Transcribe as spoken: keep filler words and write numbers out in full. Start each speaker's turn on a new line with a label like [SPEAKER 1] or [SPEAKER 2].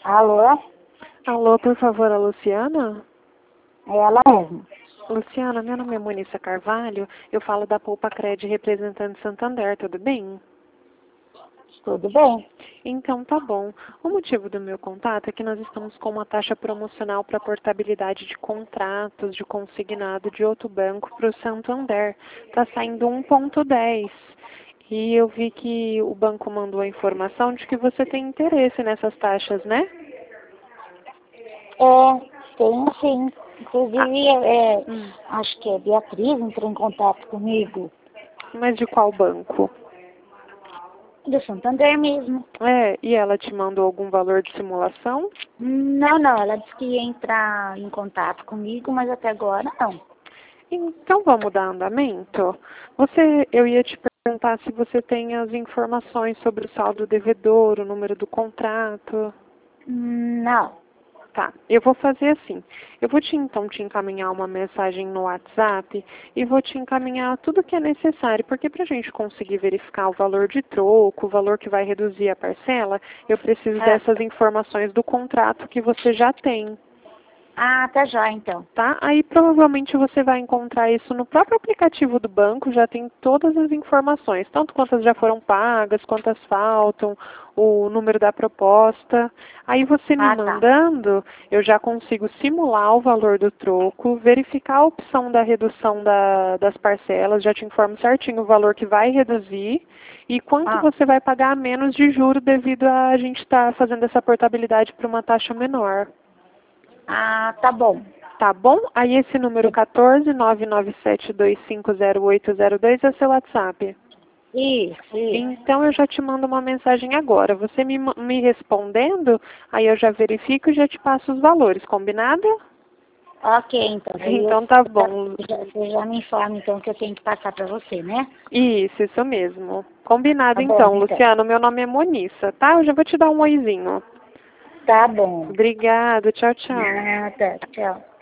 [SPEAKER 1] Alô?
[SPEAKER 2] Alô, por favor, a Luciana?
[SPEAKER 1] É ela mesmo.
[SPEAKER 2] Luciana, meu nome é Monissa Carvalho, eu falo da Poupa Cred representante Santander, tudo bem?
[SPEAKER 1] Tudo bem?
[SPEAKER 2] Então tá bom. O motivo do meu contato é que nós estamos com uma taxa promocional para portabilidade de contratos de consignado de outro banco para o Santander. Está saindo um ponto dez. E eu vi que o banco mandou a informação de que você tem interesse nessas taxas, né?
[SPEAKER 1] É, tenho sim. Inclusive, é,
[SPEAKER 2] Hum.
[SPEAKER 1] acho que a Beatriz entrou em contato comigo.
[SPEAKER 2] Mas de qual banco?
[SPEAKER 1] Do Santander mesmo.
[SPEAKER 2] É, e ela te mandou algum valor de simulação?
[SPEAKER 1] Não, não, ela disse que ia entrar em contato comigo, mas até agora não.
[SPEAKER 2] Então vamos dar andamento. Você, eu ia te perguntar se você tem as informações sobre o saldo devedor, o número do contrato.
[SPEAKER 1] Não.
[SPEAKER 2] Tá, eu vou fazer assim. Eu vou te então te encaminhar uma mensagem no WhatsApp e vou te encaminhar tudo que é necessário, porque para a gente conseguir verificar o valor de troco, o valor que vai reduzir a parcela, eu preciso
[SPEAKER 1] É.
[SPEAKER 2] dessas informações do contrato que você já tem.
[SPEAKER 1] Ah, tá já então.
[SPEAKER 2] Tá? Aí provavelmente você vai encontrar isso no próprio aplicativo do banco, já tem todas as informações, tanto quantas já foram pagas, quantas faltam, o número da proposta. Aí você me
[SPEAKER 1] Ah, tá.
[SPEAKER 2] mandando, eu já consigo simular o valor do troco, verificar a opção da redução da, das parcelas, já te informo certinho o valor que vai reduzir e quanto
[SPEAKER 1] Ah,
[SPEAKER 2] você vai pagar a menos de juro devido a gente estar fazendo essa portabilidade para uma taxa menor.
[SPEAKER 1] ah tá bom.
[SPEAKER 2] Tá bom? Aí esse número um quatro nove nove sete dois cinco zero oito zero dois é seu WhatsApp.
[SPEAKER 1] Isso, isso.
[SPEAKER 2] Então eu já te mando uma mensagem agora. Você me, ma- me respondendo, aí eu já verifico e já te passo os valores, combinado?
[SPEAKER 1] Ok, então. Daí eu,
[SPEAKER 2] Então tá bom.
[SPEAKER 1] já, você já me informa então que eu tenho que passar para você, né?
[SPEAKER 2] Isso, isso mesmo. Combinado
[SPEAKER 1] Tá bom,
[SPEAKER 2] então,
[SPEAKER 1] então.
[SPEAKER 2] Luciano. Meu nome é Monissa, tá? Eu já vou te dar um oizinho.
[SPEAKER 1] Tá bom.
[SPEAKER 2] Obrigada, tchau, tchau.
[SPEAKER 1] Nada, tchau.